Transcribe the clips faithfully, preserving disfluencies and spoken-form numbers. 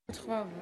Gewoon.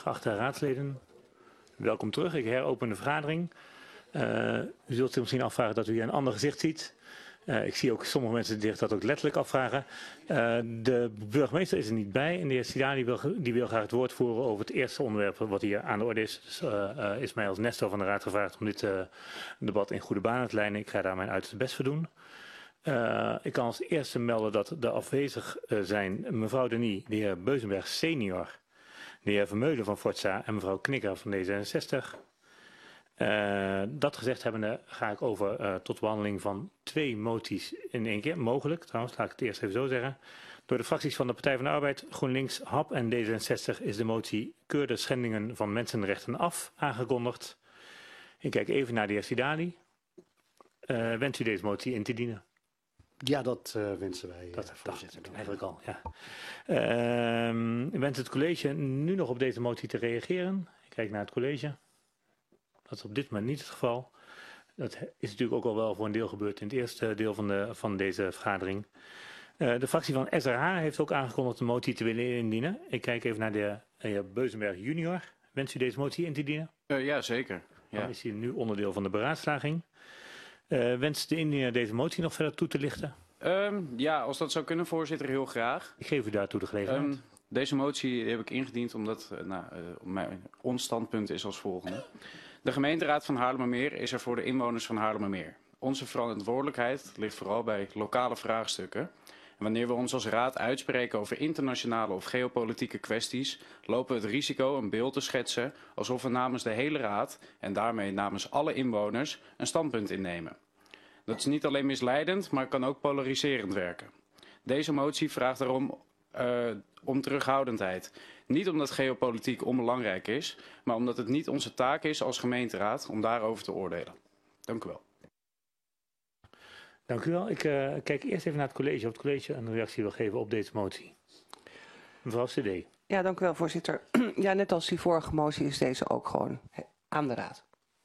Geachte raadsleden, welkom terug. Ik heropen de vergadering. Uh, u zult zich misschien afvragen dat u hier een ander gezicht ziet. Uh, ik zie ook sommige mensen zich dat ook letterlijk afvragen. Uh, de burgemeester is er niet bij en de heer Sidani wil, die wil graag het woord voeren over het eerste onderwerp wat hier aan de orde is. Dus uh, uh, is mij als Nestor van de Raad gevraagd om dit uh, debat in goede banen te leiden. Ik ga daar mijn uiterste best voor doen. Uh, ik kan als eerste melden dat de afwezig uh, zijn mevrouw Denis, de heer Beuzenberg senior, de heer Vermeulen van Forza en mevrouw Knikker van D zesenzestig. Uh, dat gezegd hebbende ga ik over uh, tot behandeling van twee moties in één keer. Mogelijk, trouwens, laat ik het eerst even zo zeggen. Door de fracties van de Partij van de Arbeid, GroenLinks, H A P en D zesenzestig is de motie keur de schendingen van mensenrechten af aangekondigd. Ik kijk even naar de heer Sidali. Uh, wenst u deze motie in te dienen? Ja, dat uh, wensen wij. Dat uh, dacht ik eigenlijk al, ja. Uh, wens het college nu nog op deze motie te reageren? Ik kijk naar het college. Dat is op dit moment niet het geval. Dat is natuurlijk ook al wel voor een deel gebeurd in het eerste deel van, de, van deze vergadering. Uh, de fractie van S R H heeft ook aangekondigd de motie te willen indienen. Ik kijk even naar de heer Beuzenberg junior. Wens u deze motie in te dienen? Uh, ja, zeker. Ja. Dan is hij nu onderdeel van de beraadslaging. Uh, wenst de indiener deze motie nog verder toe te lichten? Um, ja, als dat zou kunnen, voorzitter, heel graag. Ik geef u daartoe de gelegenheid. Um, deze motie heb ik ingediend omdat uh, nou, uh, mijn, ons standpunt is als volgende. De gemeenteraad van Haarlemmermeer is er voor de inwoners van Haarlemmermeer. Onze verantwoordelijkheid ligt vooral bij lokale vraagstukken. En wanneer we ons als raad uitspreken over internationale of geopolitieke kwesties, lopen we het risico een beeld te schetsen alsof we namens de hele raad en daarmee namens alle inwoners een standpunt innemen. Dat is niet alleen misleidend, maar kan ook polariserend werken. Deze motie vraagt daarom uh, om terughoudendheid. Niet omdat geopolitiek onbelangrijk is, maar omdat het niet onze taak is als gemeenteraad om daarover te oordelen. Dank u wel. Dank u wel. Ik uh, kijk eerst even naar het college of het college een reactie wil geven op deze motie. Mevrouw C D. Ja, dank u wel, voorzitter. Ja, net als die vorige motie is deze ook gewoon aan de raad.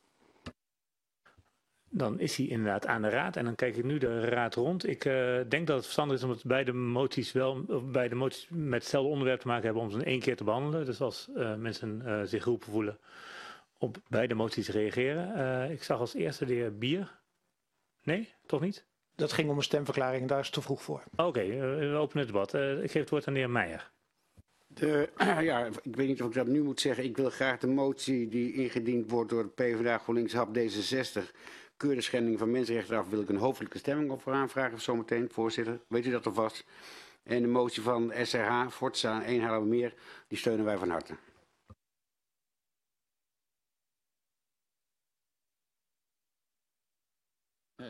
Dan is hij inderdaad aan de raad en dan kijk ik nu de raad rond. Ik uh, denk dat het verstandig is om het beide moties wel, of beide moties met hetzelfde onderwerp te maken hebben om ze in één keer te behandelen. Dus als uh, mensen uh, zich geroepen voelen op beide moties reageren. Uh, ik zag als eerste de heer Bier. Nee, toch niet? Dat ging om een stemverklaring en daar is het te vroeg voor. Oké, okay, uh, we openen het debat. Uh, ik geef het woord aan de heer Meijer. De, ja, ik weet niet of ik dat nu moet zeggen. Ik wil graag de motie die ingediend wordt door de PvdA, GroenLinks, H A P, D zesenzestig... keur de schending van mensenrechten af, wil ik een hoofdelijke stemming over aanvragen zometeen, voorzitter. Weet u dat alvast? En de motie van S R H, Forza en één Haarlemmermeer, die steunen wij van harte. De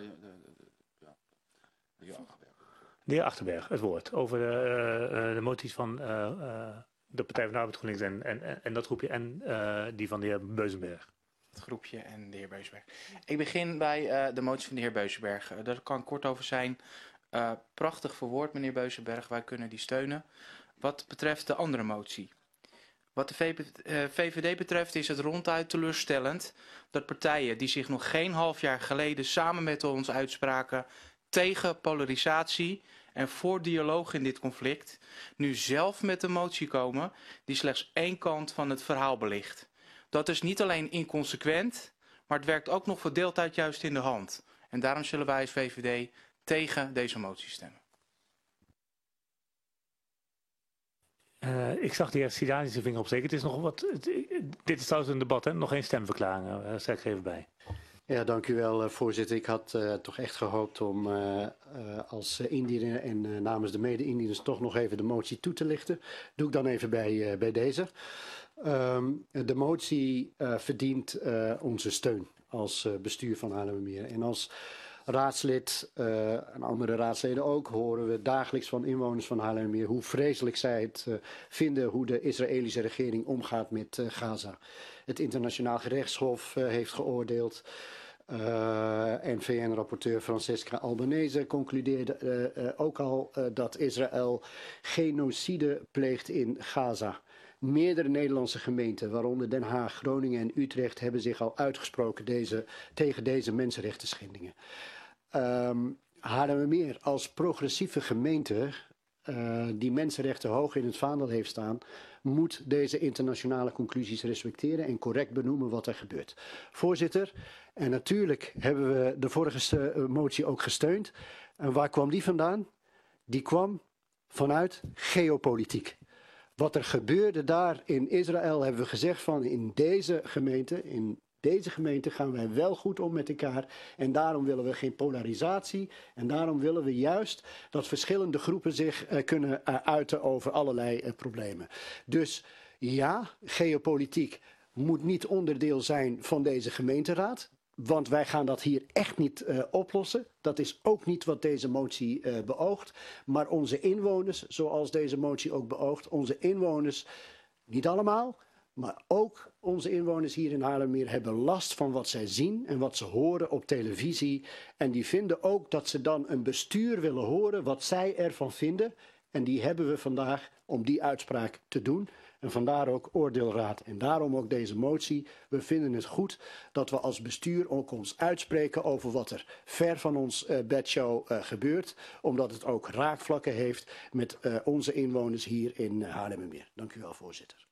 heer Achterberg, het woord over de, uh, de moties van uh, uh, de Partij van de Arbeid, GroenLinks en, en, en dat groepje en uh, die van de heer Beuzenberg. Het groepje en de heer Beuzenberg. Ik begin bij uh, de motie van de heer Beuzenberg. Uh, daar kan kort over zijn. Uh, prachtig verwoord, meneer Beuzenberg. Wij kunnen die steunen. Wat betreft de andere motie. Wat de V V D betreft is het ronduit teleurstellend dat partijen die zich nog geen half jaar geleden samen met ons uitspraken tegen polarisatie en voor dialoog in dit conflict, nu zelf met een motie komen die slechts één kant van het verhaal belicht. Dat is niet alleen inconsequent, maar het werkt ook nog verdeeldheid juist in de hand. En daarom zullen wij als V V D tegen deze motie stemmen. Uh, ik zag de heer Sidani zijn vinger opsteken. Het is nog wat. Het, dit is trouwens een debat, hè? Nog geen stemverklaring. Daar uh, zeg ik even bij. Ja, dank u wel, uh, voorzitter. Ik had uh, toch echt gehoopt om uh, uh, als uh, indiener en uh, namens de mede-indieners toch nog even de motie toe te lichten. Doe ik dan even bij, uh, bij deze. Um, de motie uh, verdient uh, onze steun als uh, bestuur van Haarlemmermeer. En als raadslid uh, en andere raadsleden ook horen we dagelijks van inwoners van Haarlemmermeer hoe vreselijk zij het uh, vinden hoe de Israëlische regering omgaat met uh, Gaza. Het internationaal gerechtshof uh, heeft geoordeeld. Uh, en V N-rapporteur Francesca Albanese concludeerde uh, uh, ook al uh, dat Israël genocide pleegt in Gaza. Meerdere Nederlandse gemeenten, waaronder Den Haag, Groningen en Utrecht, hebben zich al uitgesproken deze, tegen deze mensenrechtenschendingen. Um, Haarlemmermeer als progressieve gemeente uh, die mensenrechten hoog in het vaandel heeft staan, moet deze internationale conclusies respecteren en correct benoemen wat er gebeurt. Voorzitter, en natuurlijk hebben we de vorige uh, motie ook gesteund. En waar kwam die vandaan? Die kwam vanuit geopolitiek. Wat er gebeurde daar in Israël, hebben we gezegd van in deze gemeente, in deze gemeente gaan wij wel goed om met elkaar. En daarom willen we geen polarisatie. En daarom willen we juist dat verschillende groepen zich uh, kunnen uh, uiten over allerlei uh, problemen. Dus ja, geopolitiek moet niet onderdeel zijn van deze gemeenteraad. Want wij gaan dat hier echt niet uh, oplossen. Dat is ook niet wat deze motie uh, beoogt. Maar onze inwoners, zoals deze motie ook beoogt, onze inwoners, niet allemaal, maar ook onze inwoners hier in Haarlemmermeer hebben last van wat zij zien en wat ze horen op televisie. En die vinden ook dat ze dan een bestuur willen horen wat zij ervan vinden. En die hebben we vandaag om die uitspraak te doen. En vandaar ook oordeelraad. En daarom ook deze motie. We vinden het goed dat we als bestuur ook ons uitspreken over wat er ver van ons uh, bedshow uh, gebeurt. Omdat het ook raakvlakken heeft met uh, onze inwoners hier in uh, Haarlemmermeer. Dank u wel, voorzitter.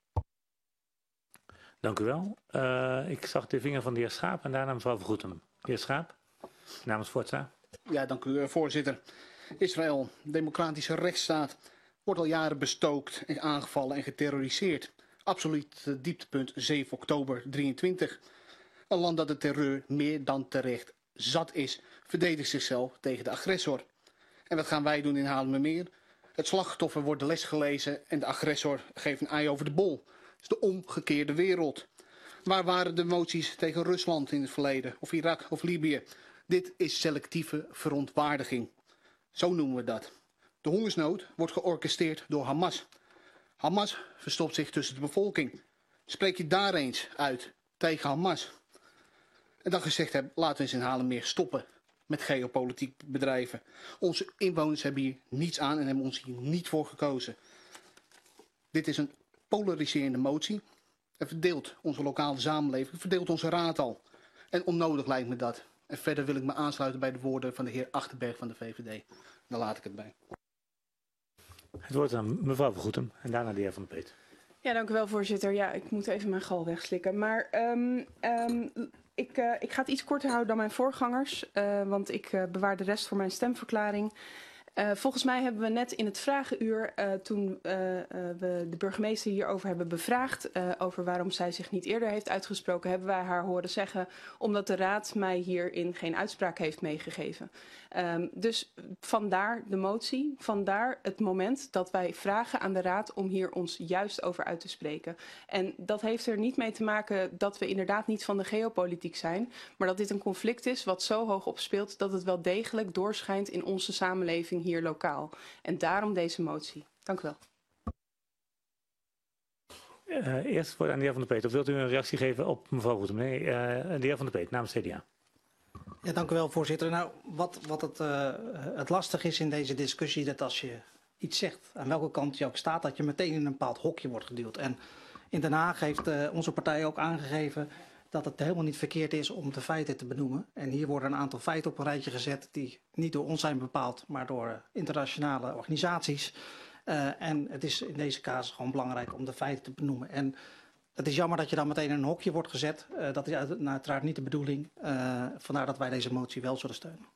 Dank u wel. Uh, ik zag de vinger van de heer Schaap en daarna mevrouw Vergoetem. De heer Schaap, namens Forza. Ja, dank u, voorzitter. Israël, democratische rechtsstaat, wordt al jaren bestookt en aangevallen en geterroriseerd. Absoluut dieptepunt zeven oktober drieëntwintig. Een land dat de terreur meer dan terecht zat is, verdedigt zichzelf tegen de agressor. En wat gaan wij doen in Haarlemmermeer? Het slachtoffer wordt de les gelezen en de agressor geeft een ei over de bol. Het is de omgekeerde wereld. Waar waren de moties tegen Rusland in het verleden, of Irak of Libië? Dit is selectieve verontwaardiging. Zo noemen we dat. De hongersnood wordt georchestreerd door Hamas. Hamas verstopt zich tussen de bevolking. Spreek je daar eens uit tegen Hamas. En dan gezegd heb, laten we eens in Haarlemmermeer stoppen met geopolitiek bedrijven. Onze inwoners hebben hier niets aan en hebben ons hier niet voor gekozen. Dit is een polariserende motie. Het verdeelt onze lokale samenleving, het verdeelt onze raad al. En onnodig lijkt me dat. En verder wil ik me aansluiten bij de woorden van de heer Achterberg van de V V D. Daar laat ik het bij. Het woord aan mevrouw Vergoetem en daarna de heer Van der Peet. Ja, dank u wel, voorzitter. Ja, ik moet even mijn gal wegslikken. Maar um, um, ik, uh, ik ga het iets korter houden dan mijn voorgangers, uh, want ik uh, bewaar de rest voor mijn stemverklaring. Uh, volgens mij hebben we net in het vragenuur, uh, toen uh, uh, we de burgemeester hierover hebben bevraagd, uh, over waarom zij zich niet eerder heeft uitgesproken, hebben wij haar horen zeggen, omdat de raad mij hierin geen uitspraak heeft meegegeven. Um, dus vandaar de motie, vandaar het moment dat wij vragen aan de raad om hier ons juist over uit te spreken. En dat heeft er niet mee te maken dat we inderdaad niet van de geopolitiek zijn, maar dat dit een conflict is wat zo hoog opspeelt dat het wel degelijk doorschijnt in onze samenleving hier lokaal. En daarom deze motie. Dank u wel. Uh, eerst voor aan de heer Van der Peet. Of wilt u een reactie geven op mevrouw Vergoetem? Nee, uh, de heer Van der Peet namens C D A. Ja, dank u wel, voorzitter. Nou, wat, wat het, uh, het lastig is in deze discussie, dat als je iets zegt, aan welke kant je ook staat, dat je meteen in een bepaald hokje wordt geduwd. En in Den Haag heeft uh, onze partij ook aangegeven dat het helemaal niet verkeerd is om de feiten te benoemen. En hier worden een aantal feiten op een rijtje gezet die niet door ons zijn bepaald, maar door uh, internationale organisaties. Uh, en het is in deze casus gewoon belangrijk om de feiten te benoemen. En het is jammer dat je dan meteen in een hokje wordt gezet. Uh, dat is uiteraard niet de bedoeling. Uh, vandaar dat wij deze motie wel zullen steunen.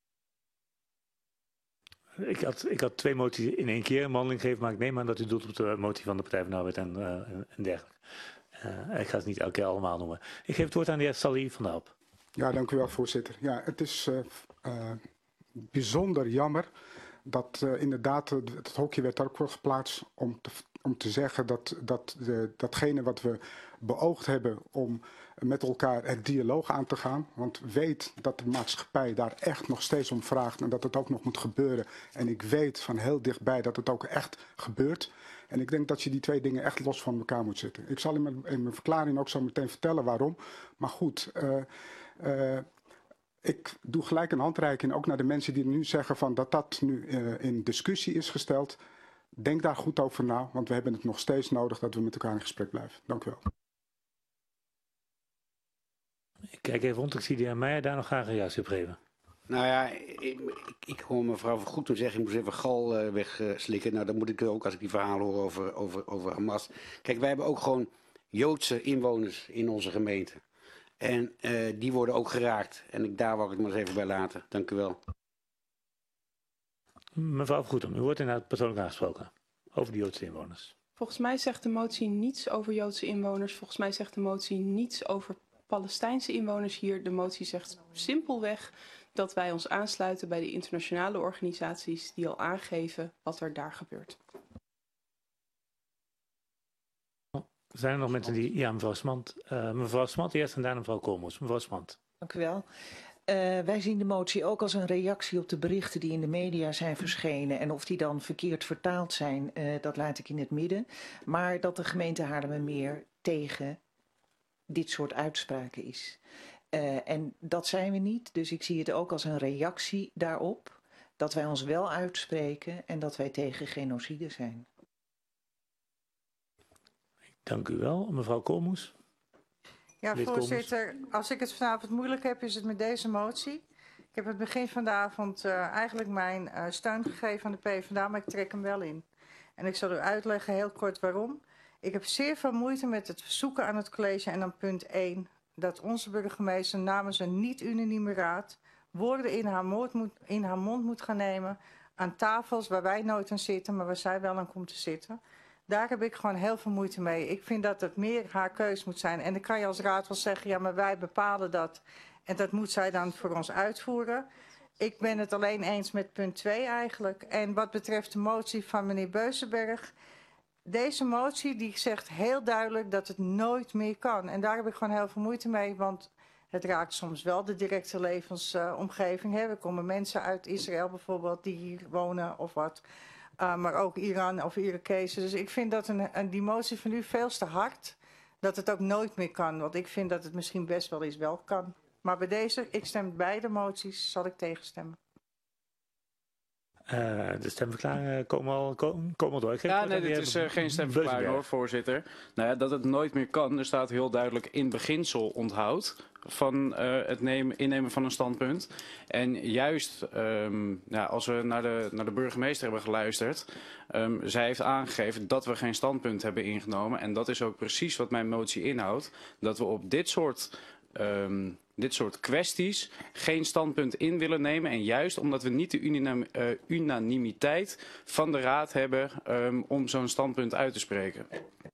Ik had, ik had twee moties in één keer een behandeling gegeven, maar ik neem aan dat u doelt op de motie van de Partij van de Arbeid en, uh, en dergelijke. Uh, ik ga het niet elke keer allemaal noemen. Ik geef het woord aan de heer Salih van der Alp. Ja, dank u wel, voorzitter. Ja, het is uh, uh, bijzonder jammer dat uh, inderdaad uh, het hokje werd ook wel geplaatst om te, om te zeggen dat, dat de, datgene wat we beoogd hebben om met elkaar het dialoog aan te gaan. Want weet dat de maatschappij daar echt nog steeds om vraagt en dat het ook nog moet gebeuren. En ik weet van heel dichtbij dat het ook echt gebeurt. En ik denk dat je die twee dingen echt los van elkaar moet zetten. Ik zal in mijn, in mijn verklaring ook zo meteen vertellen waarom. Maar goed, uh, uh, ik doe gelijk een handreiking ook naar de mensen die nu zeggen van dat dat nu uh, in discussie is gesteld. Denk daar goed over na, want we hebben het nog steeds nodig dat we met elkaar in gesprek blijven. Dank u wel. Ik kijk even rond, ik zie de heer Meijer daar nog graag een reactie op geven. Nou ja, ik, ik hoor mevrouw Van Goethem zeggen, ik moest even gal uh, wegslikken. Nou, dan moet ik ook als ik die verhalen hoor over, over, over Hamas. Kijk, wij hebben ook gewoon Joodse inwoners in onze gemeente. En uh, die worden ook geraakt. En ik, daar wou ik het maar eens even bij laten. Dank u wel. Mevrouw Van Goethem, u wordt inderdaad persoonlijk aangesproken over de Joodse inwoners. Volgens mij zegt de motie niets over Joodse inwoners. Volgens mij zegt de motie niets over Palestijnse inwoners hier. De motie zegt simpelweg dat wij ons aansluiten bij de internationale organisaties die al aangeven wat er daar gebeurt. Zijn er nog mensen die... Ja, mevrouw Smant. Uh, mevrouw Smant eerst en daarna mevrouw Koolmoes. Mevrouw Smant. Dank u wel. Uh, wij zien de motie ook als een reactie op de berichten die in de media zijn verschenen. En of die dan verkeerd vertaald zijn, uh, dat laat ik in het midden. Maar dat de gemeente Haarlemmermeer tegen dit soort uitspraken is. Uh, en dat zijn we niet, dus ik zie het ook als een reactie daarop. Dat wij ons wel uitspreken en dat wij tegen genocide zijn. Dank u wel. Mevrouw Koolmoes. Ja, voorzitter. Als ik het vanavond moeilijk heb, is het met deze motie. Ik heb het begin van de avond uh, eigenlijk mijn uh, steun gegeven aan de PvdA, maar ik trek hem wel in. En ik zal u uitleggen heel kort waarom. Ik heb zeer veel moeite met het verzoeken aan het college en dan punt één... dat onze burgemeester namens een niet-unanieme raad woorden in haar, moord moet, in haar mond moet gaan nemen aan tafels waar wij nooit aan zitten, maar waar zij wel aan komt te zitten. Daar heb ik gewoon heel veel moeite mee. Ik vind dat het meer haar keus moet zijn. En dan kan je als raad wel zeggen, ja, maar wij bepalen dat. En dat moet zij dan voor ons uitvoeren. Ik ben het alleen eens met punt twee eigenlijk. En wat betreft de motie van meneer Beuzenberg. Deze motie die zegt heel duidelijk dat het nooit meer kan. En daar heb ik gewoon heel veel moeite mee. Want het raakt soms wel de directe levensomgeving. Uh, er komen mensen uit Israël bijvoorbeeld die hier wonen of wat. Uh, maar ook Iran of Irakezen. Dus ik vind dat een, een, die motie van u veel te hard. Dat het ook nooit meer kan. Want ik vind dat het misschien best wel eens wel kan. Maar bij deze, ik stem beide moties, zal ik tegenstemmen. Uh, de stemverklaringen komen al, komen, komen al door. Ja, nee, dit is uh, geen stemverklaring hoor, voorzitter. Nou ja, dat het nooit meer kan, er staat heel duidelijk in beginsel onthoud van uh, het nemen, innemen van een standpunt. En juist um, ja, als we naar de, naar de burgemeester hebben geluisterd, um, zij heeft aangegeven dat we geen standpunt hebben ingenomen. En dat is ook precies wat mijn motie inhoudt. Dat we op dit soort... Um, dit soort kwesties geen standpunt in willen nemen. En juist omdat we niet de unanim, uh, unanimiteit van de Raad hebben um, om zo'n standpunt uit te spreken.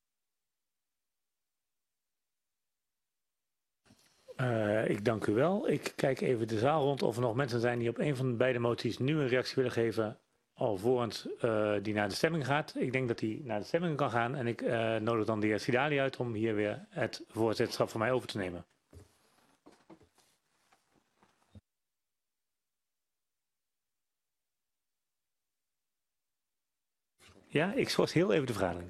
Uh, ik dank u wel. Ik kijk even de zaal rond of er nog mensen zijn die op een van de beide moties nu een reactie willen geven. Alvorens uh, die naar de stemming gaat. Ik denk dat die naar de stemming kan gaan. En ik uh, nodig dan de heer Sidali uit om hier weer het voorzitterschap van mij over te nemen. Ja, ik schors heel even de vergadering.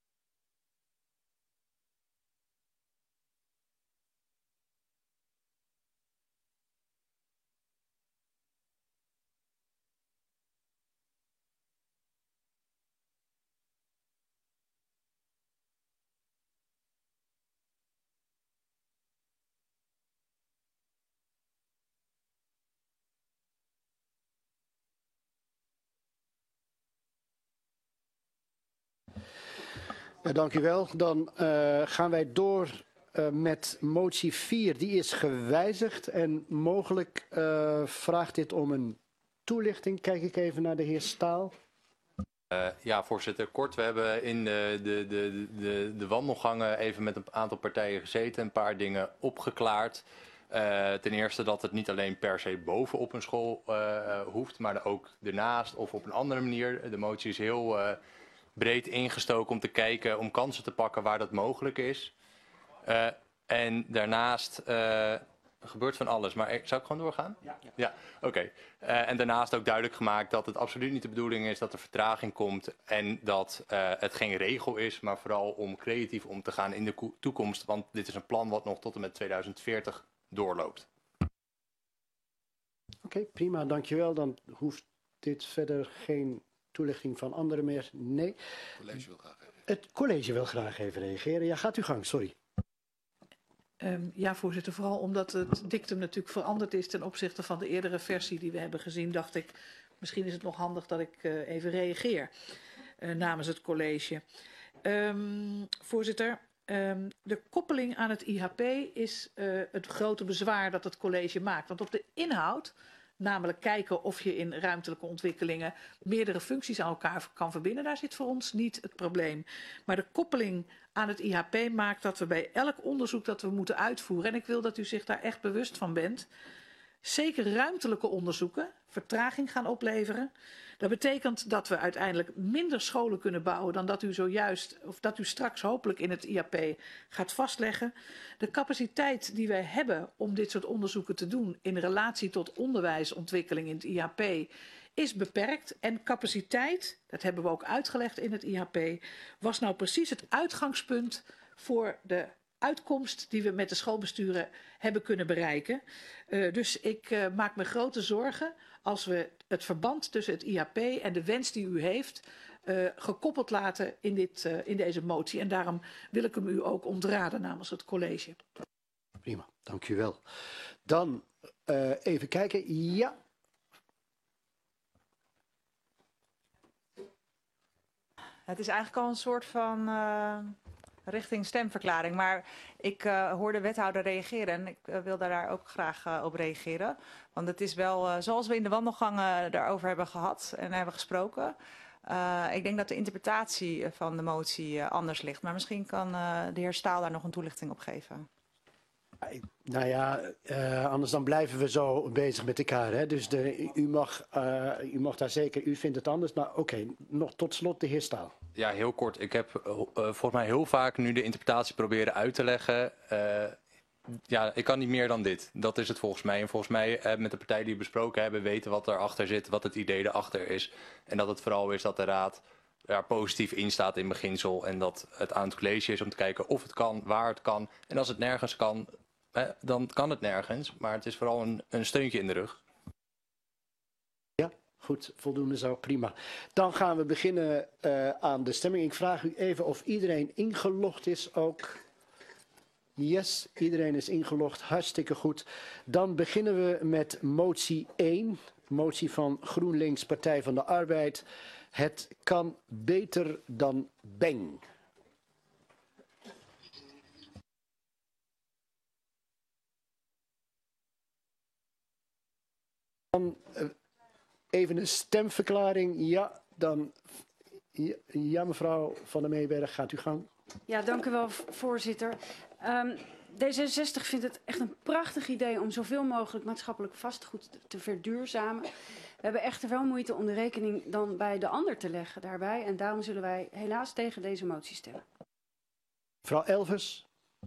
Ja, dank u wel. Dan uh, gaan wij door uh, met motie vier. Die is gewijzigd en mogelijk uh, vraagt dit om een toelichting. Kijk ik even naar de heer Staal. Uh, ja, voorzitter, kort. We hebben in de, de, de, de, de wandelgangen even met een aantal partijen gezeten, een paar dingen opgeklaard. Uh, ten eerste dat het niet alleen per se bovenop een school uh, hoeft, maar ook ernaast of op een andere manier. De motie is heel uh, breed ingestoken om te kijken, om kansen te pakken waar dat mogelijk is. Uh, en daarnaast uh, gebeurt van alles. Maar zou ik gewoon doorgaan? Ja. Ja, oké. Okay. Uh, en daarnaast ook duidelijk gemaakt dat het absoluut niet de bedoeling is dat er vertraging komt. En dat uh, het geen regel is, maar vooral om creatief om te gaan in de toekomst. Want dit is een plan wat nog tot en met tweeduizend veertig doorloopt. Oké, okay, prima, dankjewel. Dan hoeft dit verder geen toelichting van anderen meer. Nee. Het college wil graag even. Het college wil graag even reageren. Ja, gaat uw gang, sorry. Um, ja, voorzitter, vooral omdat het dictum natuurlijk veranderd is ten opzichte van de eerdere versie die we hebben gezien, dacht ik, misschien is het nog handig dat ik uh, even reageer uh, namens het college. Um, voorzitter, um, de koppeling aan het I H P is uh, het grote bezwaar dat het college maakt. Want op de inhoud, namelijk kijken of je in ruimtelijke ontwikkelingen meerdere functies aan elkaar kan verbinden, daar zit voor ons niet het probleem. Maar de koppeling aan het I H P maakt dat we bij elk onderzoek dat we moeten uitvoeren, en ik wil dat u zich daar echt bewust van bent, zeker ruimtelijke onderzoeken vertraging gaan opleveren. Dat betekent dat we uiteindelijk minder scholen kunnen bouwen dan dat u zojuist, of dat u straks hopelijk in het I H P gaat vastleggen. De capaciteit die wij hebben om dit soort onderzoeken te doen in relatie tot onderwijsontwikkeling in het I H P is beperkt. En capaciteit, dat hebben we ook uitgelegd in het I H P, was nou precies het uitgangspunt voor de uitkomst die we met de schoolbesturen hebben kunnen bereiken. Uh, dus ik uh, maak me grote zorgen als we het verband tussen het I H P en de wens die u heeft uh, gekoppeld laten in, dit, uh, in deze motie. En daarom wil ik hem u ook ontraden namens het college. Prima, dank u wel. Dan uh, even kijken. Ja. Het is eigenlijk al een soort van uh, richting stemverklaring. Maar ik uh, hoorde de wethouder reageren en ik uh, wil daar ook graag uh, op reageren. Want het is wel, uh, zoals we in de wandelgangen daarover hebben gehad en hebben gesproken. Uh, ik denk dat de interpretatie van de motie uh, anders ligt. Maar misschien kan uh, de heer Staal daar nog een toelichting op geven. Nou ja, uh, anders dan blijven we zo bezig met elkaar. Hè? Dus de, u, mag, uh, u mag daar zeker, u vindt het anders. Maar oké, okay, nog tot slot de heer Staal. Ja, heel kort. Ik heb uh, volgens mij heel vaak nu de interpretatie proberen uit te leggen. Uh, ja, ik kan niet meer dan dit. Dat is het volgens mij. En volgens mij uh, met de partijen die we besproken hebben, weten wat erachter zit, wat het idee erachter is. En dat het vooral is dat de raad daar positief in staat in beginsel. En dat het aan het college is om te kijken of het kan, waar het kan. En als het nergens kan, eh, dan kan het nergens. Maar het is vooral een, een steuntje in de rug. Ja, goed. Voldoende zo. Prima. Dan gaan we beginnen uh, aan de stemming. Ik vraag u even of iedereen ingelogd is ook. Yes, iedereen is ingelogd. Hartstikke goed. Dan beginnen we met motie één. Motie van GroenLinks, Partij van de Arbeid. Het kan beter dan Beng. Dan uh, even een stemverklaring. Ja, dan. Ja, ja, mevrouw Van der Meeberg, gaat u gang. Ja, dank u wel, voorzitter. Um, D zesenzestig vindt het echt een prachtig idee om zoveel mogelijk maatschappelijk vastgoed te verduurzamen. We hebben echter wel moeite om de rekening dan bij de ander te leggen daarbij. En daarom zullen wij helaas tegen deze motie stemmen. Mevrouw Elvers.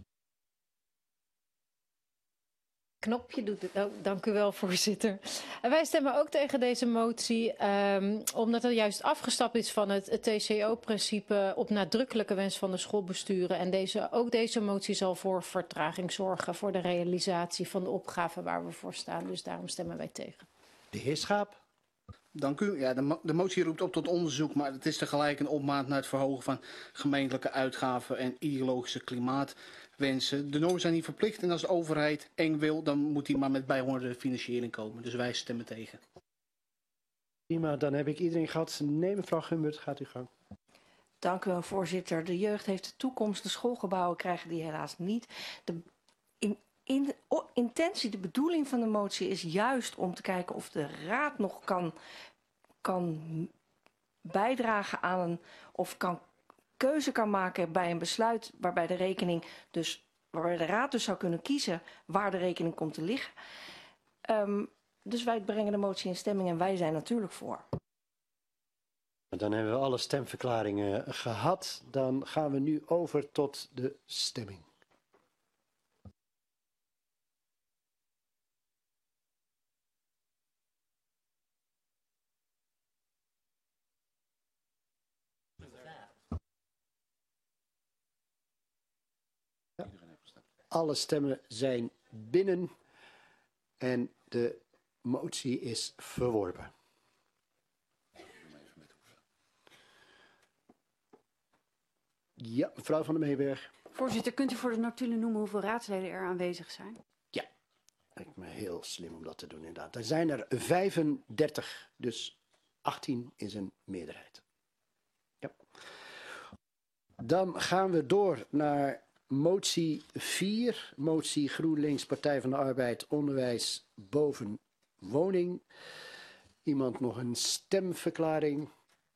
Knopje doet het ook. Dank u wel, voorzitter. En wij stemmen ook tegen deze motie, um, omdat er juist afgestapt is van het, het T C O-principe op nadrukkelijke wens van de schoolbesturen. En deze, ook deze motie zal voor vertraging zorgen voor de realisatie van de opgave waar we voor staan. Dus daarom stemmen wij tegen. De heer Schaap. Dank u. Ja, de, mo de motie roept op tot onderzoek, maar het is tegelijk een opmaat naar het verhogen van gemeentelijke uitgaven en ideologische klimaatwensen. De normen zijn niet verplicht en als de overheid eng wil, dan moet die maar met bijhorende financiering komen. Dus wij stemmen tegen. Prima, dan heb ik iedereen gehad. Nee, mevrouw Gumbert, gaat u gang. Dank u wel, voorzitter. De jeugd heeft de toekomst. De schoolgebouwen krijgen die helaas niet. De in, in de oh, intentie, de bedoeling van de motie is juist om te kijken of de raad nog kan, kan bijdragen aan een, of kan keuze kan maken bij een besluit waarbij de rekening dus, waarbij de raad dus zou kunnen kiezen waar de rekening komt te liggen. Um, dus wij brengen de motie in stemming en wij zijn natuurlijk voor. Dan hebben we alle stemverklaringen gehad. Dan gaan we nu over tot de stemming. Ja. Alle stemmen zijn binnen en de motie is verworpen. Ja, mevrouw Van der Meeberg. Voorzitter, kunt u voor de notulen noemen hoeveel raadsleden er aanwezig zijn? Ja, lijkt me heel slim om dat te doen inderdaad. Er zijn er vijfendertig, dus achttien is een meerderheid. Ja. Dan gaan we door naar motie vier. Motie GroenLinks, Partij van de Arbeid, onderwijs boven woning. Iemand nog een stemverklaring?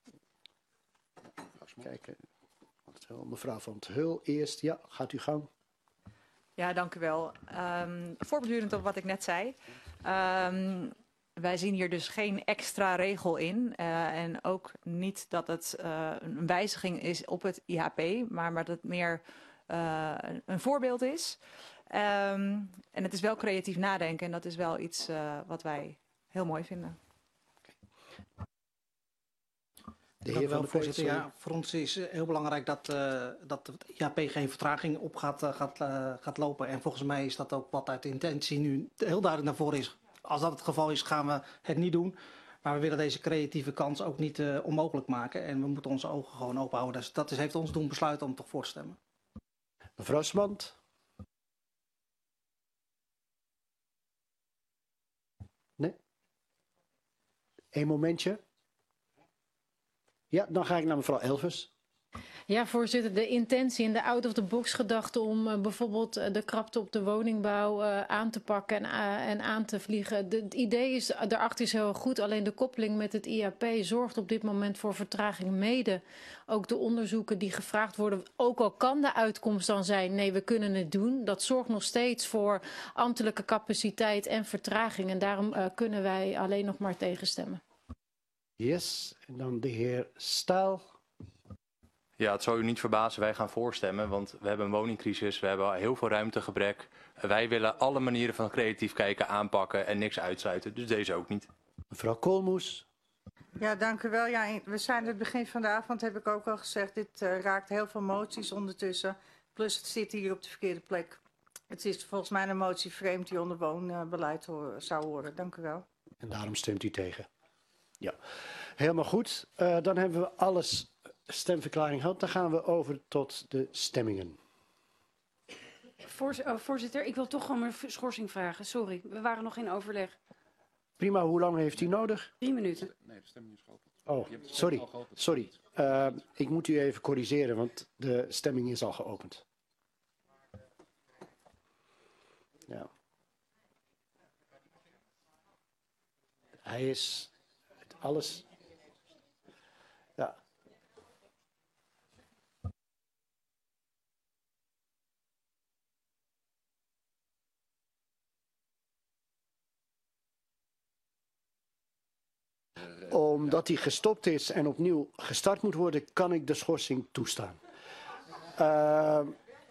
Even kijken. Mevrouw van 't Heul eerst. Ja, gaat u gang. Ja, dank u wel. Um, voortbedurend op wat ik net zei. Um, wij zien hier dus geen extra regel in. Uh, en ook niet dat het uh, een wijziging is op het I H P, maar, maar dat het meer uh, een voorbeeld is. Um, en het is wel creatief nadenken en dat is wel iets uh, wat wij heel mooi vinden. De heer van de voorzitter, ja, voor ons is heel belangrijk dat, uh, dat het I H P geen vertraging op gaat, uh, gaat, uh, gaat lopen. En volgens mij is dat ook wat uit de intentie nu heel duidelijk naar voren is. Als dat het geval is, gaan we het niet doen. Maar we willen deze creatieve kans ook niet uh, onmogelijk maken. En we moeten onze ogen gewoon open houden. Dus dat is, heeft ons doen besluiten om toch voor te stemmen. Mevrouw Smant. Nee? Eén momentje. Ja, dan ga ik naar mevrouw Elvers. Ja, voorzitter, de intentie en de out-of-the-box gedachte om uh, bijvoorbeeld uh, de krapte op de woningbouw uh, aan te pakken en, uh, en aan te vliegen. De, het idee is, daarachter is heel goed, alleen de koppeling met het I H P zorgt op dit moment voor vertraging mede. Ook de onderzoeken die gevraagd worden, ook al kan de uitkomst dan zijn, nee, we kunnen het doen. Dat zorgt nog steeds voor ambtelijke capaciteit en vertraging en daarom uh, kunnen wij alleen nog maar tegenstemmen. Yes, en dan de heer Staal. Ja, het zal u niet verbazen, wij gaan voorstemmen, want we hebben een woningcrisis, we hebben heel veel ruimtegebrek. Wij willen alle manieren van creatief kijken aanpakken en niks uitsluiten, dus deze ook niet. Mevrouw Koolmoes. Ja, dank u wel. Ja, we zijn het begin van de avond, heb ik ook al gezegd, dit uh, raakt heel veel moties ondertussen. Plus het zit hier op de verkeerde plek. Het is volgens mij een motie vreemd die onder woonbeleid hoor, zou horen. Dank u wel. En daarom stemt u tegen. Ja, helemaal goed. Uh, dan hebben we alles stemverklaring gehad. Dan gaan we over tot de stemmingen. Voorz- oh, voorzitter, ik wil toch gewoon een schorsing vragen. Sorry, we waren nog in overleg. Prima, hoe lang heeft u nodig? Drie minuten. Nee, de stemming is geopend. Oh, sorry. Sorry. Uh, ik moet u even corrigeren, want de stemming is al geopend. Ja. Hij is... Alles... Ja. Omdat hij gestopt is en opnieuw gestart moet worden, kan ik de schorsing toestaan. Uh...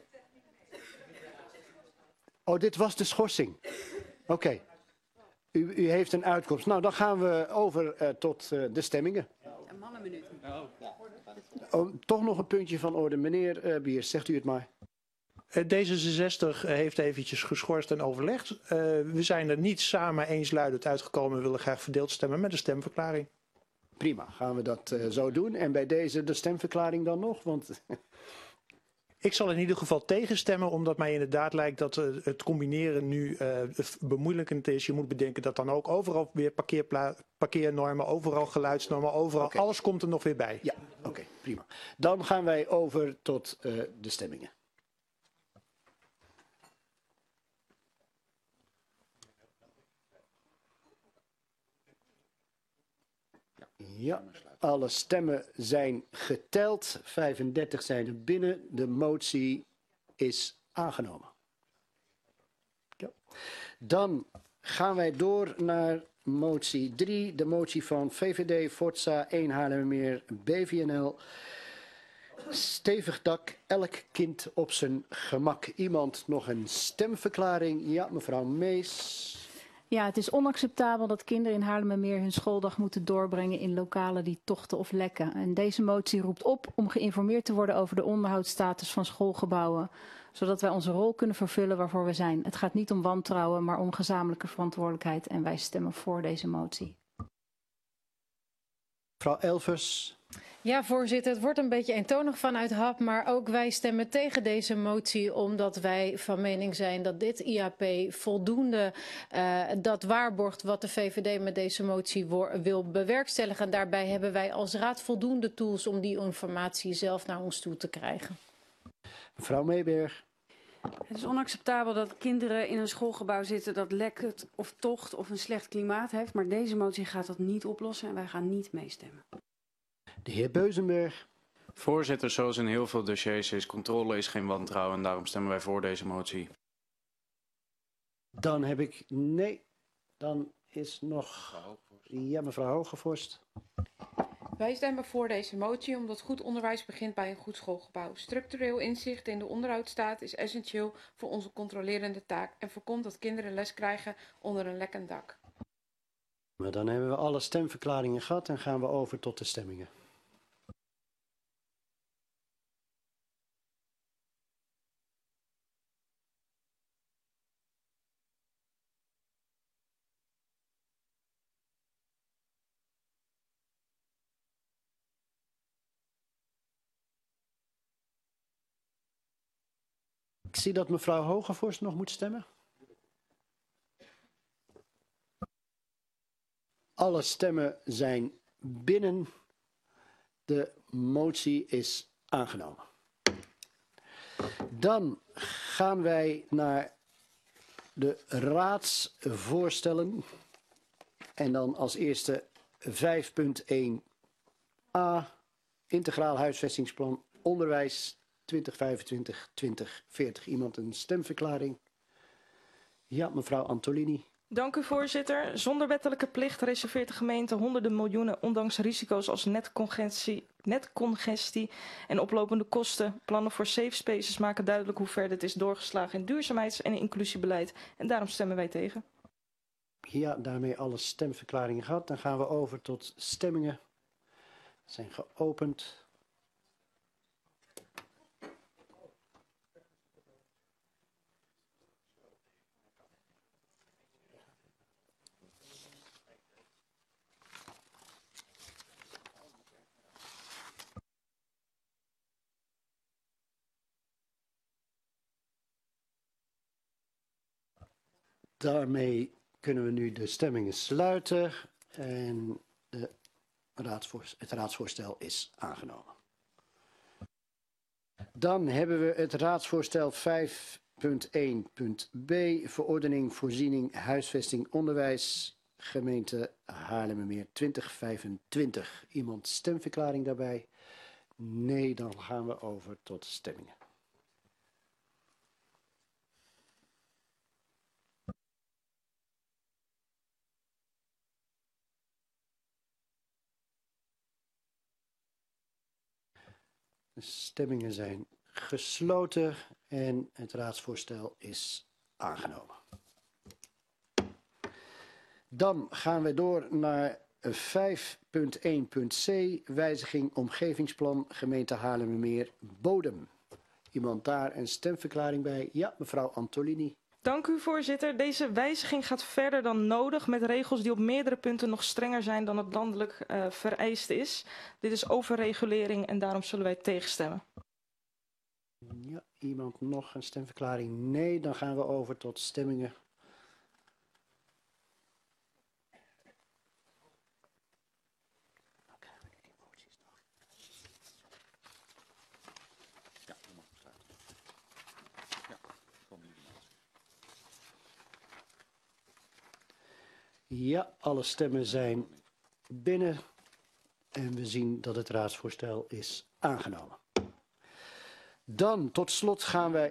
Oh, dit was de schorsing. Oké. Okay. U, u heeft een uitkomst. Nou, dan gaan we over uh, tot uh, de stemmingen. Een man een minuut. Oh, toch nog een puntje van orde. Meneer uh, Biers, zegt u het maar. D zesenzestig heeft eventjes geschorst en overlegd. Uh, we zijn er niet samen eensluidend uitgekomen. We willen graag verdeeld stemmen met een stemverklaring. Prima, gaan we dat uh, zo doen. En bij deze de stemverklaring dan nog? Want... Ik zal in ieder geval tegenstemmen, omdat mij inderdaad lijkt dat uh, het combineren nu uh, bemoeilijkend is. Je moet bedenken dat dan ook overal weer parkeerpla- parkeernormen, overal geluidsnormen, overal, okay. Alles komt er nog weer bij. Ja, oké, okay, prima. Dan gaan wij over tot uh, de stemmingen. Ja, alle stemmen zijn geteld. vijfendertig zijn er binnen. De motie is aangenomen. Ja. Dan gaan wij door naar motie drie. De motie van V V D, Forza, één Haarlemmermeer, B V N L. Stevig dak, elk kind op zijn gemak. Iemand nog een stemverklaring? Ja, mevrouw Mees. Ja, het is onacceptabel dat kinderen in Haarlemmermeer hun schooldag moeten doorbrengen in lokalen die tochten of lekken. En deze motie roept op om geïnformeerd te worden over de onderhoudsstatus van schoolgebouwen, zodat wij onze rol kunnen vervullen waarvoor we zijn. Het gaat niet om wantrouwen, maar om gezamenlijke verantwoordelijkheid en wij stemmen voor deze motie. Mevrouw Elvers. Ja, voorzitter, het wordt een beetje eentonig vanuit H A P, maar ook wij stemmen tegen deze motie omdat wij van mening zijn dat dit I A P voldoende uh, dat waarborgt wat de V V D met deze motie wil bewerkstelligen. En daarbij hebben wij als raad voldoende tools om die informatie zelf naar ons toe te krijgen. Mevrouw Meeberg. Het is onacceptabel dat kinderen in een schoolgebouw zitten dat lekt of tocht of een slecht klimaat heeft. Maar deze motie gaat dat niet oplossen en wij gaan niet meestemmen. De heer Beuzenberg. Voorzitter, zoals in heel veel dossiers is, controle is geen wantrouwen en daarom stemmen wij voor deze motie. Dan heb ik, nee, dan is nog, ja mevrouw Hogevorst. Wij stemmen voor deze motie omdat goed onderwijs begint bij een goed schoolgebouw. Structureel inzicht in de onderhoudsstaat is essentieel voor onze controlerende taak en voorkomt dat kinderen les krijgen onder een lekkend dak. Maar dan hebben we alle stemverklaringen gehad en gaan we over tot de stemmingen. Ik zie dat mevrouw Hogevorst nog moet stemmen. Alle stemmen zijn binnen. De motie is aangenomen. Dan gaan wij naar de raadsvoorstellen. En dan als eerste vijf punt één a. Integraal huisvestingsplan onderwijs twintig vijfentwintig twintig veertig. Iemand een stemverklaring? Ja, mevrouw Antolini. Dank u voorzitter. Zonder wettelijke plicht reserveert de gemeente honderden miljoenen ondanks risico's als netcongestie, netcongestie en oplopende kosten. Plannen voor safe spaces maken duidelijk hoe ver dit is doorgeslagen in duurzaamheids- en inclusiebeleid. En daarom stemmen wij tegen. Ja, daarmee alle stemverklaringen gehad. Dan gaan we over tot stemmingen. Ze zijn geopend. Daarmee kunnen we nu de stemmingen sluiten en de raadsvoor, het raadsvoorstel is aangenomen. Dan hebben we het raadsvoorstel vijf punt één punt b, verordening, voorziening, huisvesting, onderwijs, gemeente Haarlemmermeer twintig vijfentwintig. Iemand stemverklaring daarbij? Nee, dan gaan we over tot stemmingen. De stemmingen zijn gesloten en het raadsvoorstel is aangenomen. Dan gaan we door naar vijf punt één punt c, wijziging omgevingsplan gemeente Haarlemmermeer Bodem. Iemand daar een stemverklaring bij? Ja, mevrouw Antolini. Dank u voorzitter. Deze wijziging gaat verder dan nodig met regels die op meerdere punten nog strenger zijn dan het landelijk uh, vereist is. Dit is overregulering en daarom zullen wij tegenstemmen. Ja, iemand nog een stemverklaring? Nee, dan gaan we over tot stemmingen. Ja, alle stemmen zijn binnen en we zien dat het raadsvoorstel is aangenomen. Dan tot slot gaan wij...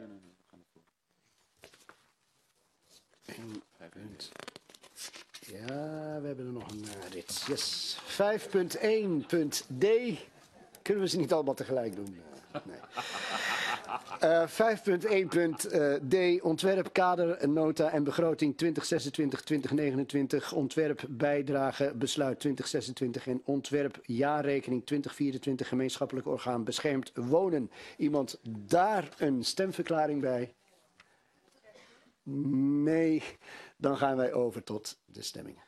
Ja, we hebben er nog een uh, rits. Yes. vijf punt één punt d. Kunnen we ze niet allemaal tegelijk doen? Uh, nee. Uh, vijf punt één punt d, ontwerp, kader, nota en begroting twintig zesentwintig twintig negenentwintig, ontwerp, bijdrage, besluit twintig zesentwintig en ontwerp, jaarrekening twintig vierentwintig, gemeenschappelijk orgaan beschermd wonen. Iemand daar een stemverklaring bij? Nee, dan gaan wij over tot de stemmingen.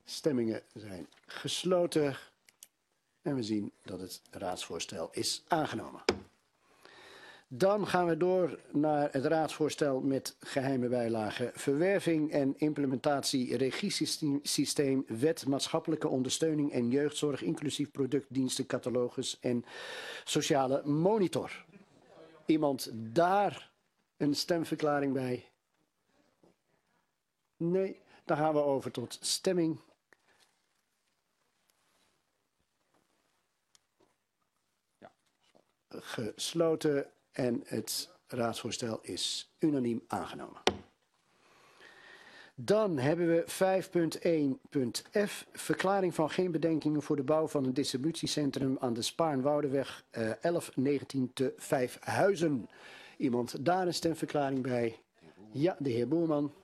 Stemmingen zijn gesloten. En we zien dat het raadsvoorstel is aangenomen. Dan gaan we door naar het raadsvoorstel met geheime bijlage verwerving en implementatie regiesysteem wet maatschappelijke ondersteuning en jeugdzorg inclusief productdienstencatalogus en sociale monitor. Iemand daar een stemverklaring bij? Nee, dan gaan we over tot stemming. Gesloten en het raadsvoorstel is unaniem aangenomen. Dan hebben we vijf punt één punt F, verklaring van geen bedenkingen voor de bouw van een distributiecentrum aan de Spaarnwoudeweg eh, elf negentien te Vijfhuizen. Iemand daar een stemverklaring bij? Ja, de heer Boerman.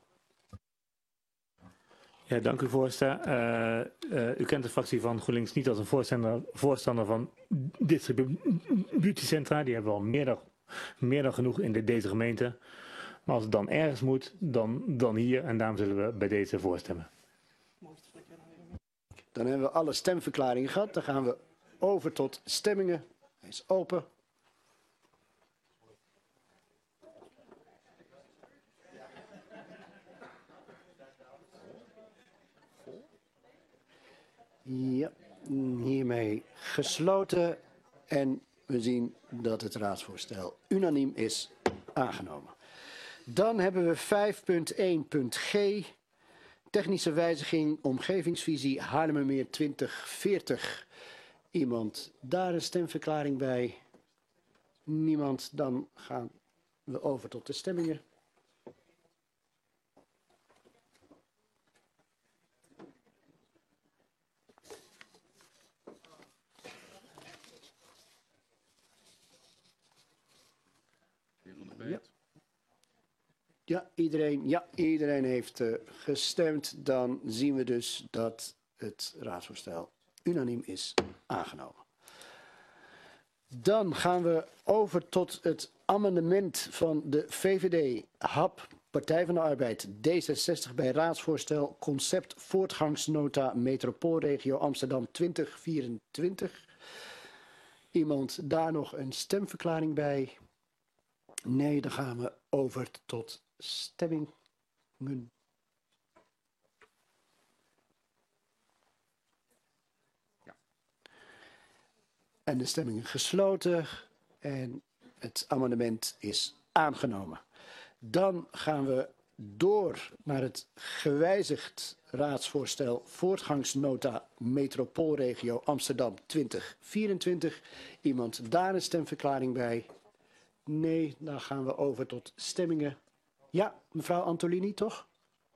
Ja, dank u voorzitter. Uh, uh, u kent de fractie van GroenLinks niet als een voorstander, voorstander van distributiecentra. Die hebben we al meer dan, meer dan genoeg in de, deze gemeente. Maar als het dan ergens moet, dan, dan hier. En daarom zullen we bij deze voorstemmen. Dan hebben we alle stemverklaringen gehad. Dan gaan we over tot stemmingen. Hij is open. Ja, hiermee gesloten en we zien dat het raadsvoorstel unaniem is aangenomen. Dan hebben we vijf punt één punt G, technische wijziging omgevingsvisie Haarlemmermeer twintig veertig. Iemand daar een stemverklaring bij? Niemand, dan gaan we over tot de stemmingen. Ja. Ja, iedereen, ja, iedereen heeft uh, gestemd. Dan zien we dus dat het raadsvoorstel unaniem is aangenomen. Dan gaan we over tot het amendement van de V V D, H A P, Partij van de Arbeid, D zesenzestig bij raadsvoorstel concept voortgangsnota metropoolregio Amsterdam twintig vierentwintig. Iemand daar nog een stemverklaring bij? Nee, dan gaan we over tot stemmingen. Ja. En de stemmingen gesloten en het amendement is aangenomen. Dan gaan we door naar het gewijzigd raadsvoorstel voortgangsnota metropoolregio Amsterdam twintig vierentwintig. Iemand daar een stemverklaring bij? Nee, dan gaan we over tot stemmingen. Ja, mevrouw Antolini, toch?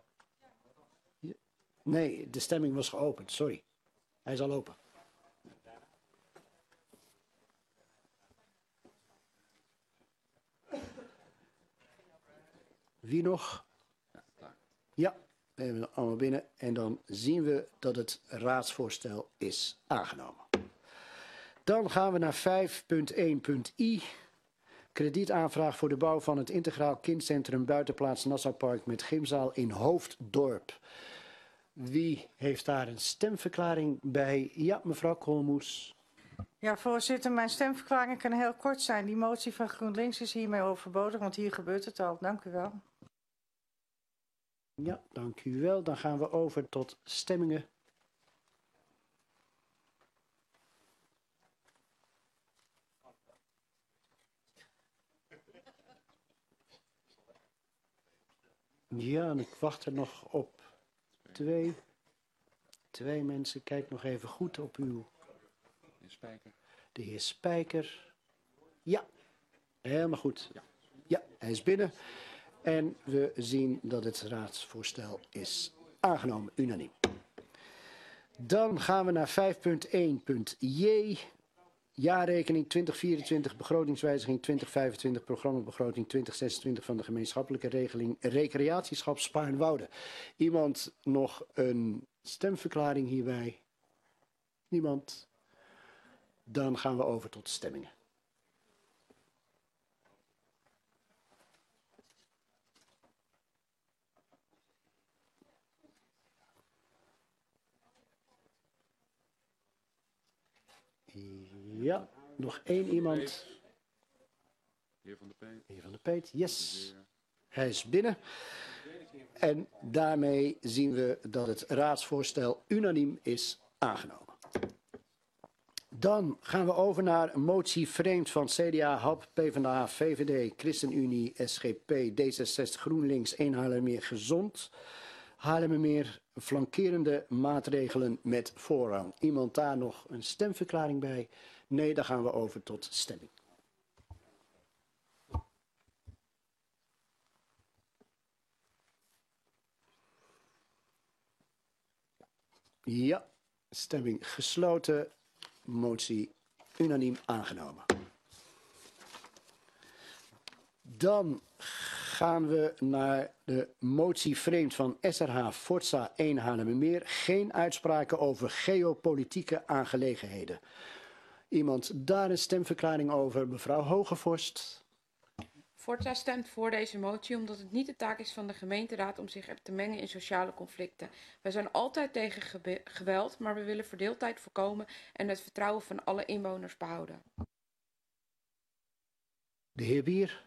Nee, de stemming was geopend, sorry. Hij is al open. Wie nog? Ja, we hebben het allemaal binnen. En dan zien we dat het raadsvoorstel is aangenomen. Dan gaan we naar vijf punt één punt I. Kredietaanvraag voor de bouw van het integraal kindcentrum buitenplaats Nassaupark met gymzaal in Hoofddorp. Wie heeft daar een stemverklaring bij? Ja, mevrouw Koolmoes. Ja, voorzitter, mijn stemverklaring kan heel kort zijn. Die motie van GroenLinks is hiermee overbodig, want hier gebeurt het al. Dank u wel. Ja, dank u wel. Dan gaan we over tot stemmingen. Ja, en ik wacht er nog op twee. Twee mensen. Kijk nog even goed op uw... De heer Spijker. De heer Spijker. Ja, helemaal goed. Ja. Ja, hij is binnen. En we zien dat het raadsvoorstel is aangenomen, unaniem. Dan gaan we naar vijf punt één punt J. Jaarrekening twintig vierentwintig, begrotingswijziging twintig vijfentwintig, programmabegroting twintig zesentwintig van de gemeenschappelijke regeling recreatieschap Spaarnwoude. Iemand nog een stemverklaring hierbij? Niemand? Dan gaan we over tot stemmingen. Ja, nog één iemand. Heer Van de Peet. Heer Van de Peet, yes. Hij is binnen. En daarmee zien we dat het raadsvoorstel unaniem is aangenomen. Dan gaan we over naar een motie vreemd van C D A, H A P, PvdA, V V D, ChristenUnie, S G P, D zesenzestig, GroenLinks, één Haarlemmermeer Gezond. Haarlemmermeer flankerende maatregelen met voorrang. Iemand daar nog een stemverklaring bij? Nee, dan gaan we over tot stemming. Ja, stemming gesloten. Motie unaniem aangenomen. Dan gaan we naar de motie vreemd van S R H Forza één Haarlemmermeer. Geen uitspraken over geopolitieke aangelegenheden. Iemand daar een stemverklaring over? Mevrouw Hogevorst. Forza stemt voor deze motie omdat het niet de taak is van de gemeenteraad om zich te mengen in sociale conflicten. Wij zijn altijd tegen geweld, maar we willen verdeeldheid voorkomen en het vertrouwen van alle inwoners behouden. De heer Bier.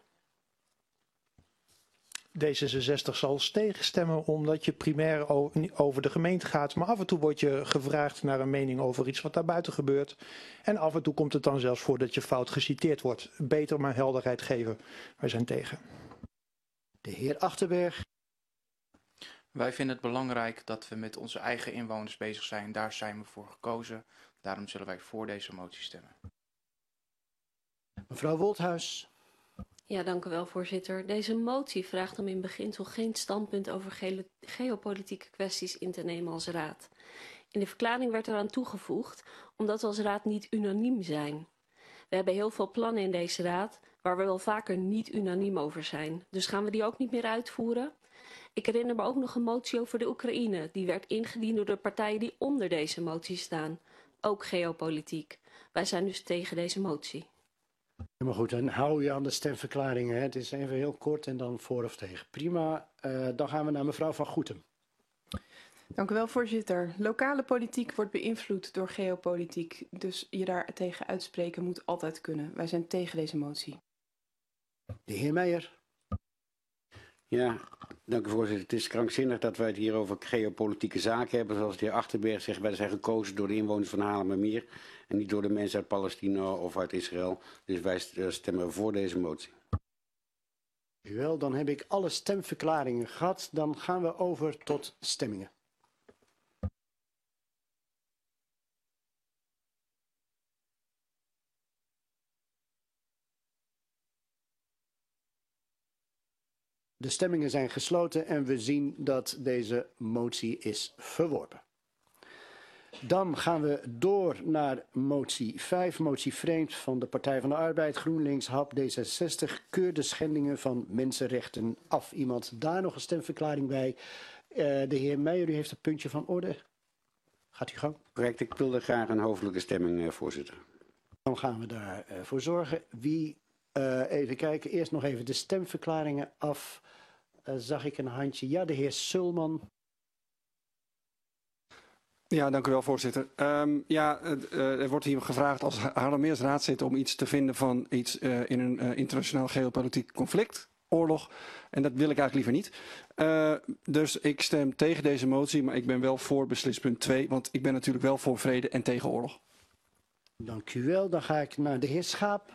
D zesenzestig zal tegenstemmen omdat je primair over de gemeente gaat. Maar af en toe word je gevraagd naar een mening over iets wat daar buiten gebeurt. En af en toe komt het dan zelfs voor dat je fout geciteerd wordt. Beter maar helderheid geven. Wij zijn tegen. De heer Achterberg. Wij vinden het belangrijk dat we met onze eigen inwoners bezig zijn. Daar zijn we voor gekozen. Daarom zullen wij voor deze motie stemmen. Mevrouw Wolthuis. Ja, dank u wel, voorzitter. Deze motie vraagt om in beginsel geen standpunt over ge geopolitieke kwesties in te nemen als raad. In de verklaring werd eraan toegevoegd, omdat we als raad niet unaniem zijn. We hebben heel veel plannen in deze raad, waar we wel vaker niet unaniem over zijn. Dus gaan we die ook niet meer uitvoeren? Ik herinner me ook nog een motie over de Oekraïne. Die werd ingediend door de partijen die onder deze motie staan. Ook geopolitiek. Wij zijn dus tegen deze motie. Maar goed, dan hou je aan de stemverklaringen. Hè. Het is even heel kort en dan voor of tegen. Prima. Uh, dan gaan we naar mevrouw Van Goetem. Dank u wel, voorzitter. Lokale politiek wordt beïnvloed door geopolitiek. Dus je daar tegen uitspreken moet altijd kunnen. Wij zijn tegen deze motie. De heer Meijer. Ja, dank u voorzitter. Het is krankzinnig dat wij het hier over geopolitieke zaken hebben. Zoals de heer Achterberg zegt, wij zijn gekozen door de inwoners van Haarlemmermeer. En niet door de mensen uit Palestina of uit Israël. Dus wij stemmen voor deze motie. Wel, dan heb ik alle stemverklaringen gehad. Dan gaan we over tot stemmingen. De stemmingen zijn gesloten en we zien dat deze motie is verworpen. Dan gaan we door naar motie vijf, motie vreemd van de Partij van de Arbeid, GroenLinks, H A P, D zesenzestig. Keur de schendingen van mensenrechten af. Iemand daar nog een stemverklaring bij? Uh, de heer Meijer, u heeft een puntje van orde. Gaat u gang. Correct, ik wilde graag een hoofdelijke stemming, uh, voorzitter. Dan gaan we daarvoor uh, zorgen. Wie, uh, even kijken, eerst nog even de stemverklaringen af. Uh, zag ik een handje. Ja, de heer Sulman. Ja, dank u wel, voorzitter. Um, ja, uh, er wordt hier gevraagd als Haarlemmeers raadslid om iets te vinden van iets uh, in een uh, internationaal geopolitiek conflict, oorlog. En dat wil ik eigenlijk liever niet. Uh, dus ik stem tegen deze motie, maar ik ben wel voor beslispunt twee, want ik ben natuurlijk wel voor vrede en tegen oorlog. Dank u wel. Dan ga ik naar de heer Schaap.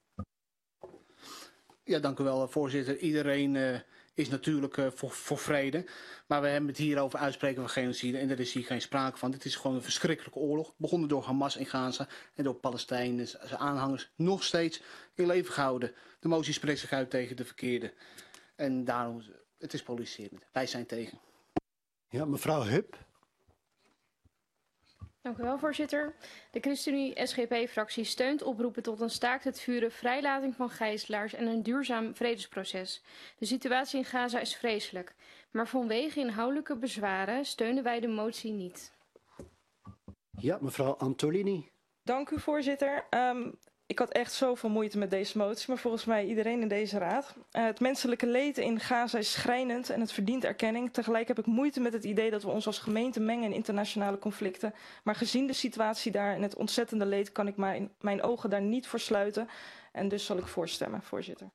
Ja, dank u wel, voorzitter. Iedereen uh, is natuurlijk uh, voor, voor vrede. Maar we hebben het hier over uitspreken van genocide en er is hier geen sprake van. Dit is gewoon een verschrikkelijke oorlog. Begonnen door Hamas in Gaza en door Palestijnen, zijn aanhangers, nog steeds in leven gehouden. De motie spreekt zich uit tegen de verkeerde. En daarom, het is polariserend. Wij zijn tegen. Ja, mevrouw Hup. Dank u wel, voorzitter. De ChristenUnie-S G P-fractie steunt oproepen tot een staakt het vuren, vrijlating van gijzelaars en een duurzaam vredesproces. De situatie in Gaza is vreselijk. Maar vanwege inhoudelijke bezwaren steunen wij de motie niet. Ja, mevrouw Antolini. Dank u, voorzitter. Um, ik had echt zoveel moeite met deze motie, maar volgens mij iedereen in deze raad. Uh, het menselijke leed in Gaza is schrijnend en het verdient erkenning. Tegelijk heb ik moeite met het idee dat we ons als gemeente mengen in internationale conflicten. Maar gezien de situatie daar en het ontzettende leed kan ik mijn, mijn ogen daar niet voor sluiten. En dus zal ik voorstemmen, voorzitter.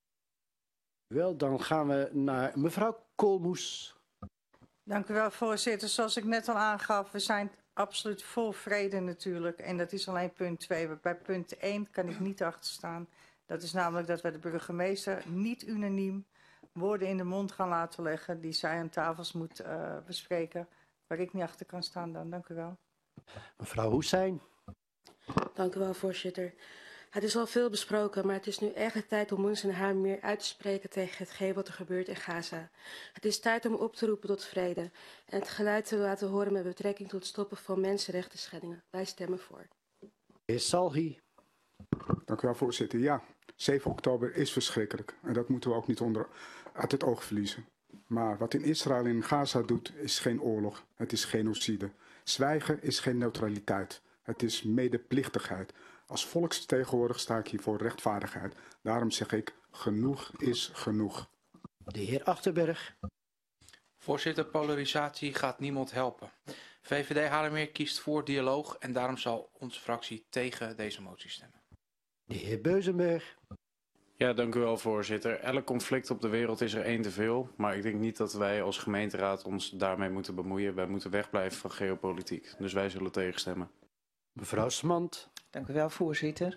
Wel, dan gaan we naar mevrouw Koolmoes. Dank u wel, voorzitter. Zoals ik net al aangaf, we zijn absoluut vol vrede natuurlijk. En dat is alleen punt twee. Bij punt één kan ik niet achter staan. Dat is namelijk dat we de burgemeester niet unaniem woorden in de mond gaan laten leggen die zij aan tafels moet uh, bespreken. Waar ik niet achter kan staan dan. Dank u wel. Mevrouw Hoesijn. Dank u wel, voorzitter. Het is al veel besproken, maar het is nu erg de tijd om ons in Haarlemmermeer uit te spreken tegen hetgeen wat er gebeurt in Gaza. Het is tijd om op te roepen tot vrede en het geluid te laten horen met betrekking tot het stoppen van mensenrechten schendingen. Wij stemmen voor. Heer Salhi. Dank u wel, voorzitter. Ja, zeven oktober is verschrikkelijk en dat moeten we ook niet onder, uit het oog verliezen. Maar wat in Israël en in Gaza doet, is geen oorlog. Het is genocide. Zwijgen is geen neutraliteit. Het is medeplichtigheid. Als volksvertegenwoordiger sta ik hier voor rechtvaardigheid. Daarom zeg ik, genoeg is genoeg. De heer Achterberg. Voorzitter, polarisatie gaat niemand helpen. V V D Haarlemmermeer kiest voor dialoog en daarom zal onze fractie tegen deze motie stemmen. De heer Beuzenberg. Ja, dank u wel, voorzitter. Elk conflict op de wereld is er één te veel. Maar ik denk niet dat wij als gemeenteraad ons daarmee moeten bemoeien. Wij moeten wegblijven van geopolitiek. Dus wij zullen tegenstemmen. Mevrouw Smant. Dank u wel, voorzitter.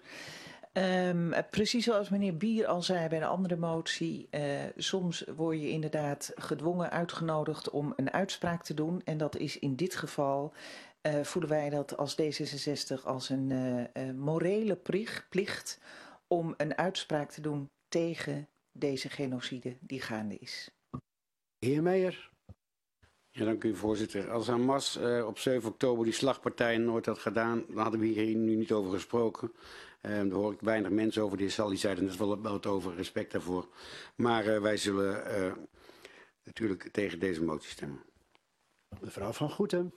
Um, precies zoals meneer Bier al zei bij een andere motie, uh, soms word je inderdaad gedwongen uitgenodigd om een uitspraak te doen. En dat is in dit geval, uh, voelen wij dat als D zesenzestig als een uh, uh, morele plicht om een uitspraak te doen tegen deze genocide die gaande is. Heer Meijer. Ja, dank u, voorzitter. Als Hamas uh, op zeven oktober die slagpartij nooit had gedaan, dan hadden we hier nu niet over gesproken. Uh, daar hoor ik weinig mensen over. De heer Salli zei er net wel wat over, respect daarvoor. Maar uh, wij zullen uh, natuurlijk tegen deze motie stemmen. Mevrouw Van Goetem.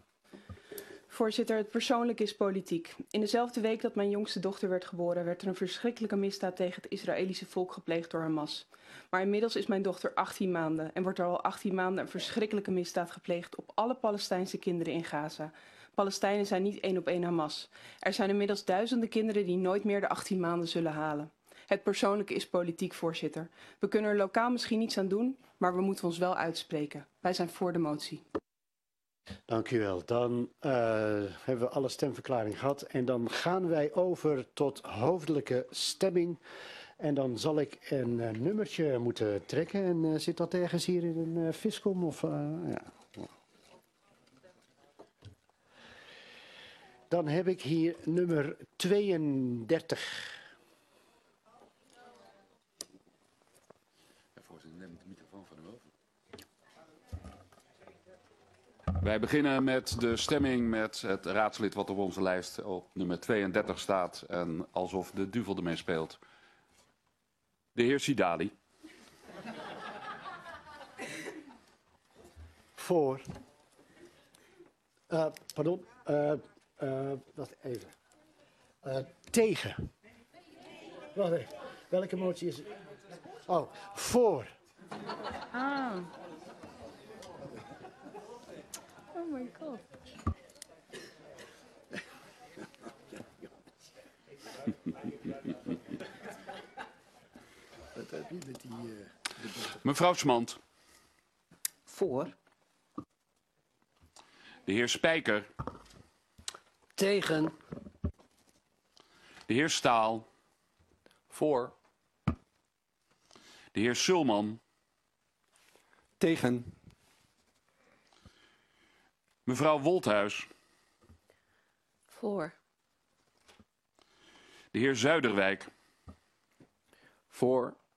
Voorzitter, het persoonlijk is politiek. In dezelfde week dat mijn jongste dochter werd geboren, werd er een verschrikkelijke misdaad tegen het Israëlische volk gepleegd door Hamas. Maar inmiddels is mijn dochter achttien maanden en wordt er al achttien maanden een verschrikkelijke misdaad gepleegd op alle Palestijnse kinderen in Gaza. Palestijnen zijn niet één op één Hamas. Er zijn inmiddels duizenden kinderen die nooit meer de achttien maanden zullen halen. Het persoonlijke is politiek, voorzitter. We kunnen er lokaal misschien niets aan doen, maar we moeten ons wel uitspreken. Wij zijn voor de motie. Dank u wel. Dan uh, hebben we alle stemverklaring gehad en dan gaan wij over tot hoofdelijke stemming. En dan zal ik een uh, nummertje moeten trekken. En uh, zit dat ergens hier in een uh, Fiscom? Of, uh, ja. Dan heb ik hier nummer tweeëndertig. Voorzitter, neem de microfoon van u over. Wij beginnen met de stemming met het raadslid wat op onze lijst op nummer tweeëndertig staat. En alsof de duivel ermee speelt. De heer Sidali. Voor. Uh, pardon. Uh, uh, wacht even. Uh, tegen. Wacht even. Welke motie is het? Oh, voor. Ah. Oh my god. Wat heb je met die... Uh, Mevrouw Smant. Voor. De heer Spijker. Tegen. De heer Staal. Voor. De heer Sulman. Tegen. Mevrouw Wolthuis. Voor. De heer Zuiderwijk. Voor.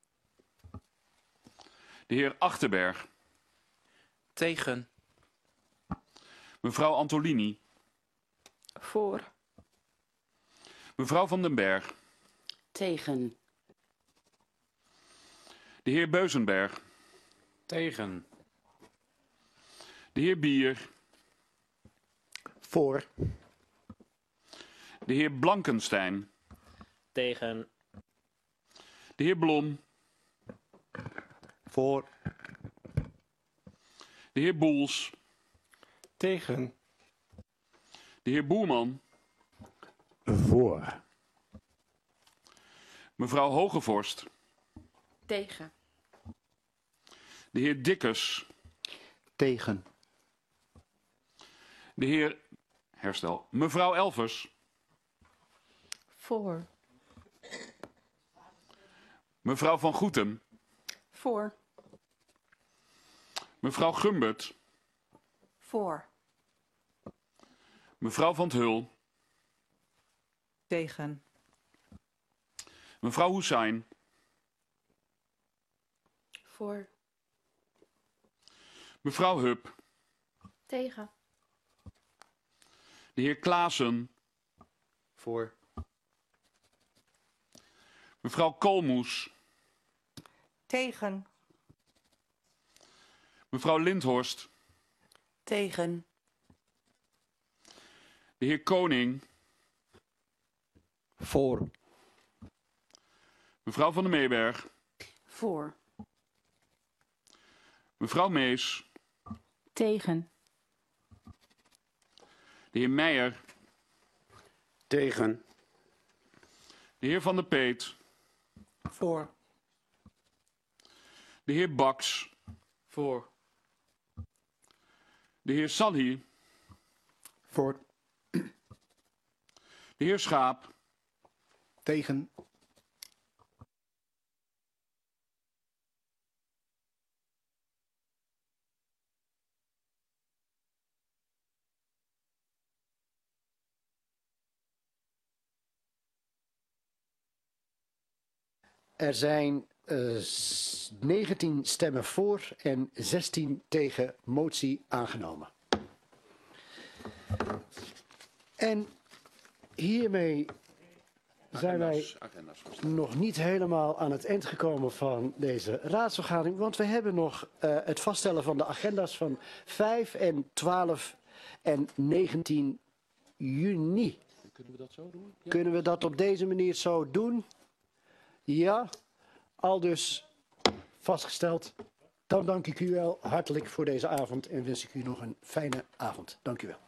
De heer Achterberg. Tegen. Mevrouw Antolini. Voor. Mevrouw van den Berg. Tegen. De heer Beuzenberg. Tegen. De heer Bier. Voor. De heer Blankenstein. Tegen. De heer Blom. Voor. De heer Boels. Tegen. De heer Boerman. Voor. Mevrouw Hogevorst. Tegen. De heer Dikkers. Tegen. De heer... Herstel. Mevrouw Elvers. Voor. Mevrouw Van Goetem. Voor. Mevrouw Gumbert. Voor. Mevrouw Van 't Hul. Tegen. Mevrouw Hoesijn. Voor. Mevrouw Hup. Tegen. De heer Klaassen. Voor. Mevrouw Koolmoes. Tegen. Mevrouw Lindhorst. Tegen. De heer Koning. Voor. Mevrouw Van der Meeberg. Voor. Mevrouw Mees. Tegen. De heer Meijer. Tegen. De heer Van der Peet. Voor. De heer Baks. Voor. De heer Salhi. Voor. De heer Schaap. Tegen. Er zijn uh, negentien stemmen voor en zestien tegen motie aangenomen. En hiermee zijn wij nog niet helemaal aan het eind gekomen van deze raadsvergadering, want we hebben nog uh, het vaststellen van de agenda's van vijf en twaalf en negentien juni. Kunnen we dat zo doen? Ja. Kunnen we dat op deze manier zo doen? Ja, al dus vastgesteld. Dan dank ik u wel hartelijk voor deze avond en wens ik u nog een fijne avond. Dank u wel.